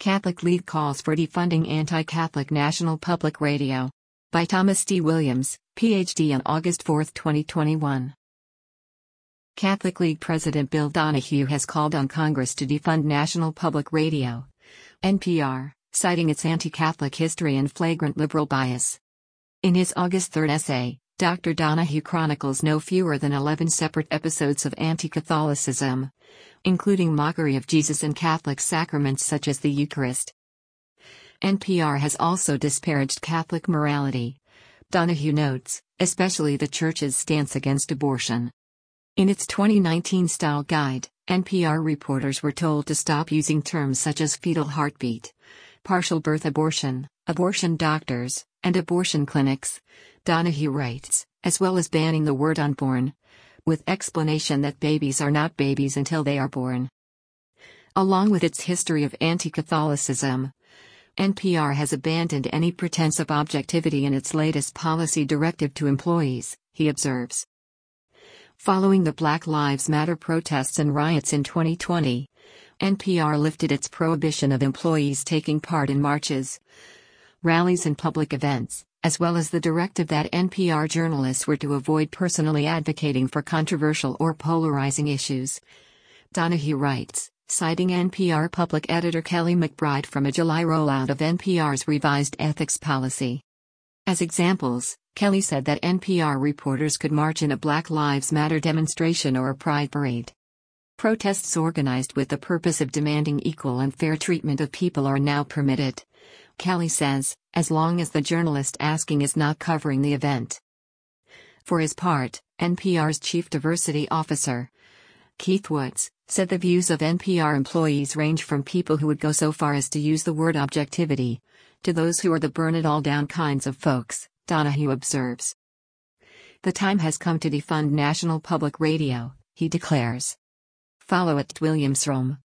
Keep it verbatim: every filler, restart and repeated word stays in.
Catholic League calls for defunding anti-Catholic National Public Radio. By Thomas D. Williams, P H D on August fourth, twenty twenty-one. Catholic League President Bill Donohue has called on Congress to defund National Public Radio, N P R, citing its anti-Catholic history and flagrant liberal bias. In his August third essay, Doctor Donohue chronicles no fewer than eleven separate episodes of anti-Catholicism, including mockery of Jesus and Catholic sacraments such as the Eucharist. N P R has also disparaged Catholic morality, Donohue notes, especially the Church's stance against abortion. In its twenty nineteen style guide, N P R reporters were told to stop using terms such as fetal heartbeat, partial birth abortion, abortion doctors, and abortion clinics, Donohue writes, as well as banning the word unborn, with explanation that babies are not babies until they are born. Along with its history of anti-Catholicism, N P R has abandoned any pretense of objectivity in its latest policy directive to employees, he observes. Following the Black Lives Matter protests and riots in twenty twenty, N P R lifted its prohibition of employees taking part in marches, rallies and public events, as well as the directive that N P R journalists were to avoid personally advocating for controversial or polarizing issues. Donohue writes, citing N P R public editor Kelly McBride from a July rollout of N P R's revised ethics policy. As examples, Kelly said that N P R reporters could march in a Black Lives Matter demonstration or a pride parade. Protests organized with the purpose of demanding equal and fair treatment of people are now permitted, Kelly says, as long as the journalist asking is not covering the event. For his part, N P R's chief diversity officer, Keith Woods, said the views of N P R employees range from people who would go so far as to use the word objectivity, to those who are the burn-it-all-down kinds of folks, Donohue observes. The time has come to defund National Public Radio, he declares. Follow at Williams Rome.